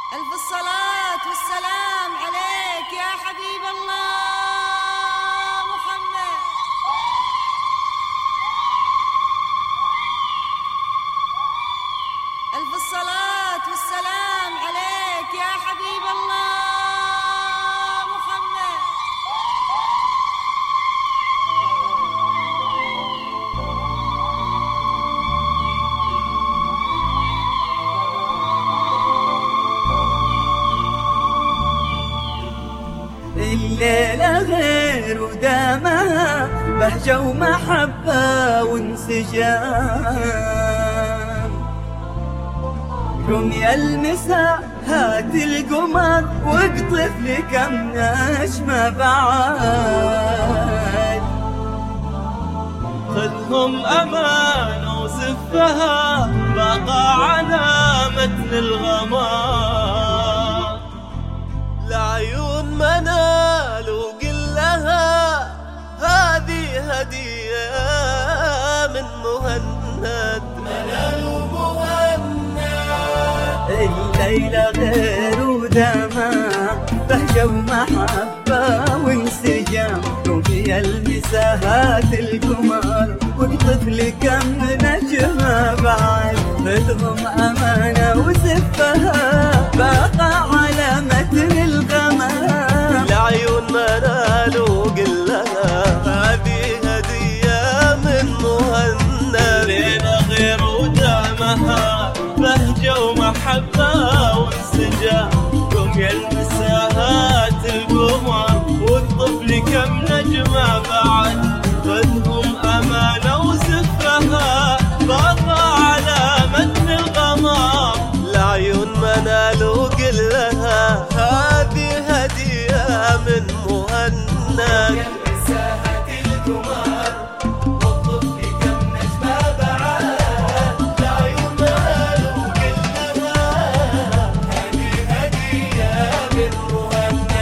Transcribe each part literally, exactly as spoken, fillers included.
ألف الصلاة والسلام عليك يا حبيب الله محمد. ألف الصلاة والسلام عليك يا حبيب الله محمد. الليلة غير ودامها بهجة ومحبة وانسجام. قم يا المساء هات القمر واقطف لي كم نجمة بعد. خذهم أمانة وزفها بقى على متن الغمام. لعيون منال وقل لها هذه هدية من مهند. منال ومهند الليلة غير ودامها بهجة ومحبة وانسجام. قم يا المساء هات القمر واقطف لي كم نجمة بعد. خذهم أمانة وزفها باقى على متن الغمام. لعيون منال وقل لها هذه هدية من مهند. ليلة غير ودامها بهجة ومحبة وانسجام. قم يا المساء هات القمر واقطف لي كم نجمة بعد. خذهم أمانة وزفها باقى على متن الغمام. لعيون منال وقل لها هذه هدية من مهند. يا المساء هات القمر واقطف لي كم نجمة بعد. لعيون منال وقل لها هذه هدية من مهند.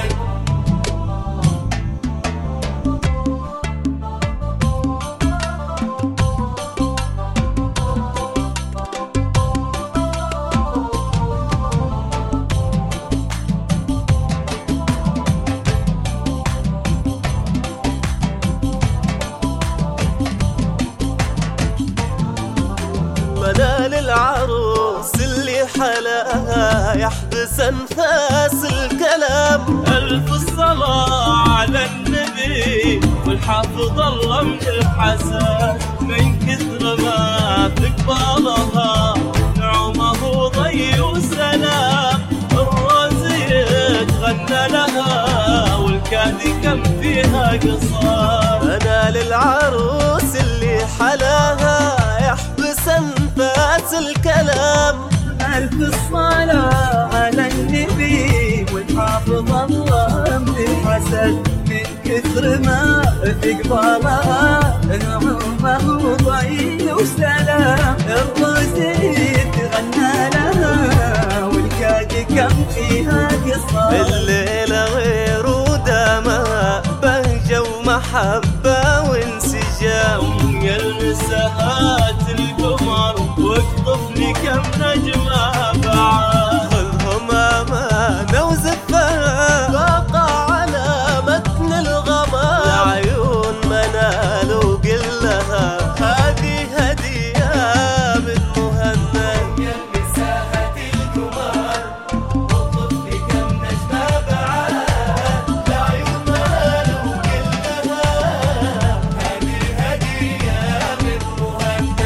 منال العروس اللي حلاها يحبس انفاس الكلام. ألف الصلاة على النبي والحافظ الله من الحسن. من كثر ما في قبالها نعمه ضي وسلام. الرزيق غنى لها والكادي كم فيها قصار. منال العروس اللي حلاها يحبس انفاس الكلام. ألف الصلاة على النبي والحافظ الله من الحسد. من كثر ما في قبالها نعومه ضي وسلام. الرزيق غنى لها والكادي كم فيها قصار. الليلة غير ودامها بهجة ومحبة وانسجام. يا المساء هات القمر واقطف لي كم نجمة بعد. خذهم أمانة وزفها باقى على متن الغمام. لعيون منال وقل لها هذه هدية من مهند. يا المساء هات القمر واقطف لي كم نجمة بعد. لعيون منال وقل لها هذه هدية من مهند.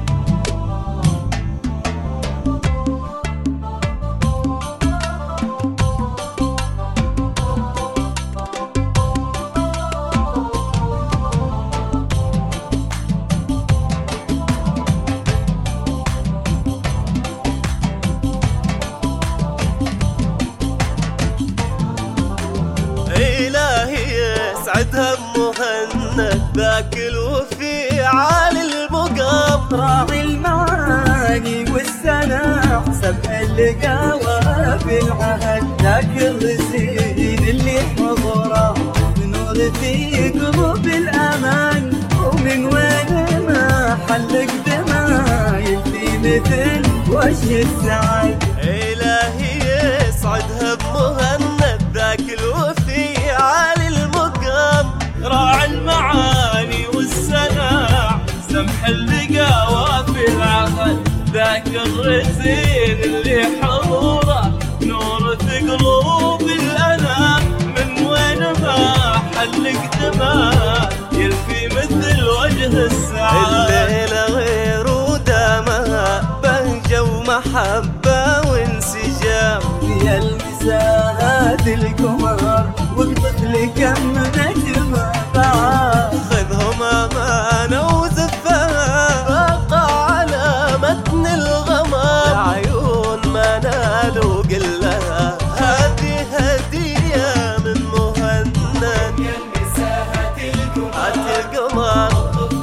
إلهي يسعدها بمهند ذاك الوفي عالي المقام. راعي المعاني والسنة سبع اللقاوة في العهد. ذاك الرزين اللي حضره نور في قلوب الأمان. ومن وين ما حلق دمايل في مثل وجه السعد. إلهي يسعدها بمهند ذاك الوفي عالي المقام. راعي المعاني والسناع سمح اللقاوة في العهد ذاك الرزين اللي حضوره نور في قلوب الأنام. من وين ما حلق دماء يلفي مثل وجه السعادة. الليلة غير ودامها بهجة ومحبة وانسجام. يا المساهات القمر وقفت لك كم نجمة بعاد. خذهم أمانة وزفها باقى على متن الغمام. العيون ما نالوا قلها هذه هدية من مهند. يا المساهات القمر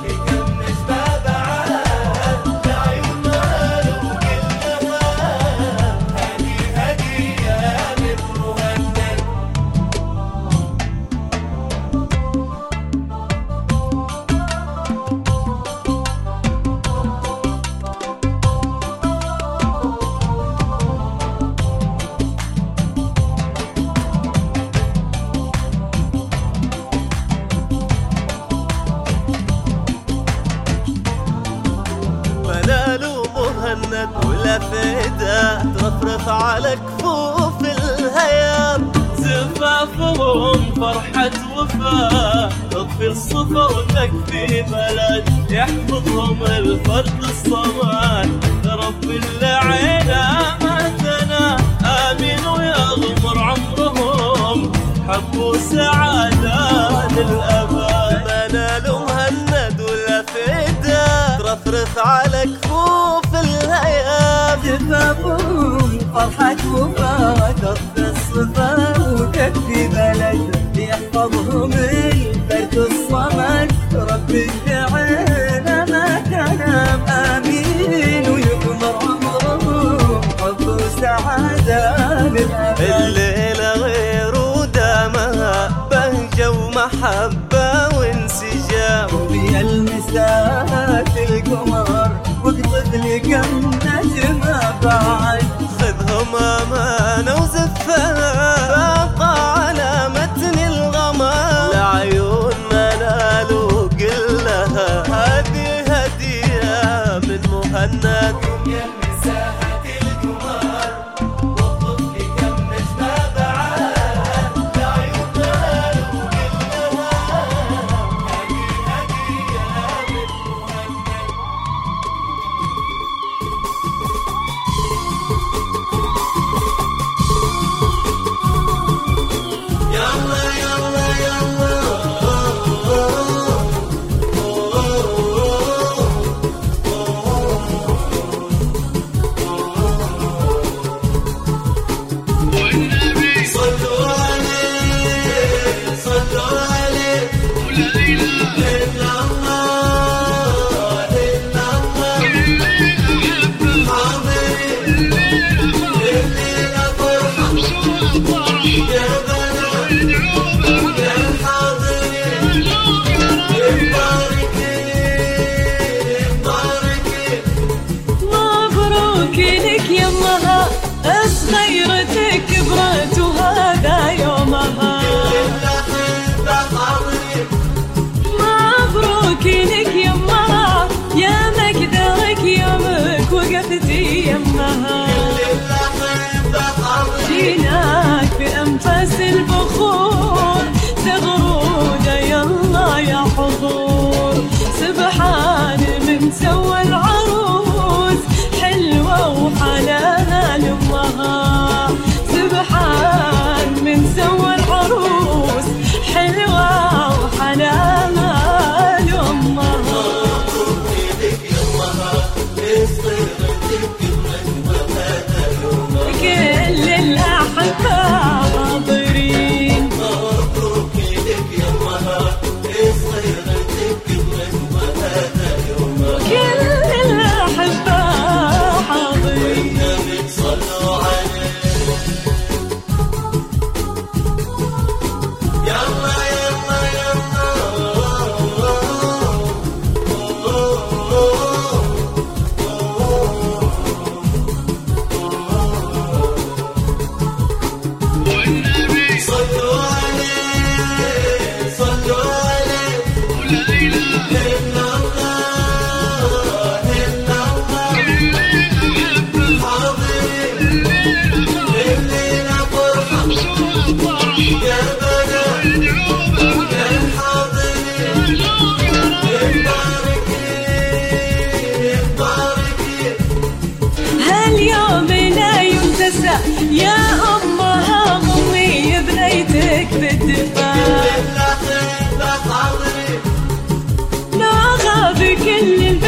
مهند ولا فدا ترفرف على كفوف الهيام. زفافهم فرحة وفاء تطفي الصفا وتكفي بلد. يحفظهم الفرد الصمد رب اللعينة ما ثنى. آمين ويغمر عمرهم حب وسعادة للأبد. ما نالوا مهند ولا فدا ترفرف على كفوف الهيام. زفافهم فرحة وفاء تطفي الصفا وتكفي بلد. يحفظهم الفرد الصمد رب الدعينا ما تنام. آمين ويكبر عمرهم حب وسعادة للأبد. الليلة غير ودامها بهجة ومحبة وانسجام. يا المساهات القمر وقفت لي كم نجمة بعد. خذهم أمانة وزفها باقى على متن الغمام. العيون ما نالوا قلها هذه هدية من مهند. يا المساهات القمر وقف لي كم نجمة بعد. العيون ما نالوا قلها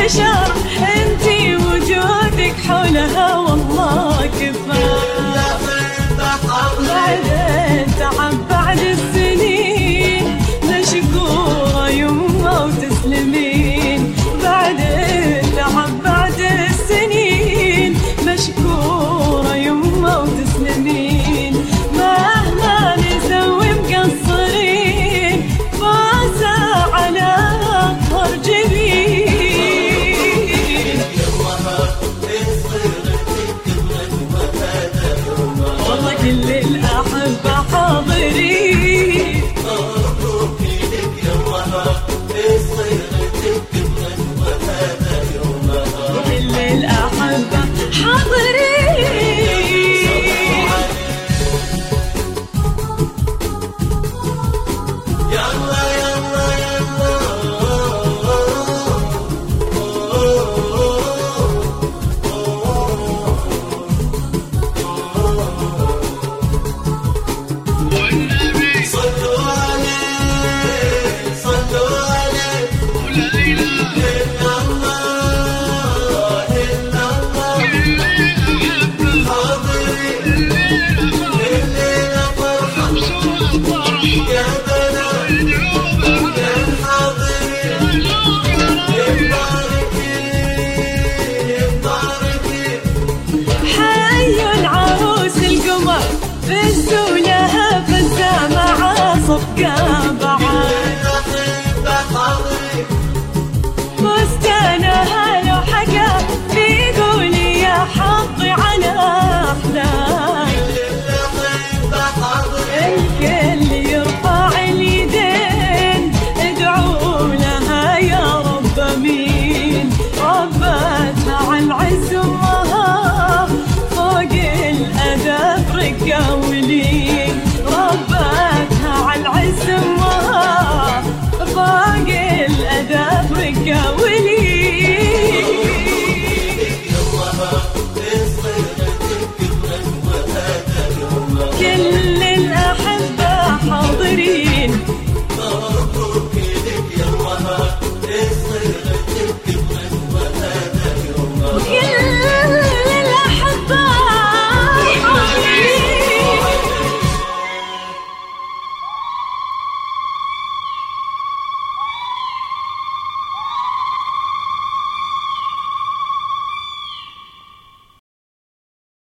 البشر انتي وجودك حولها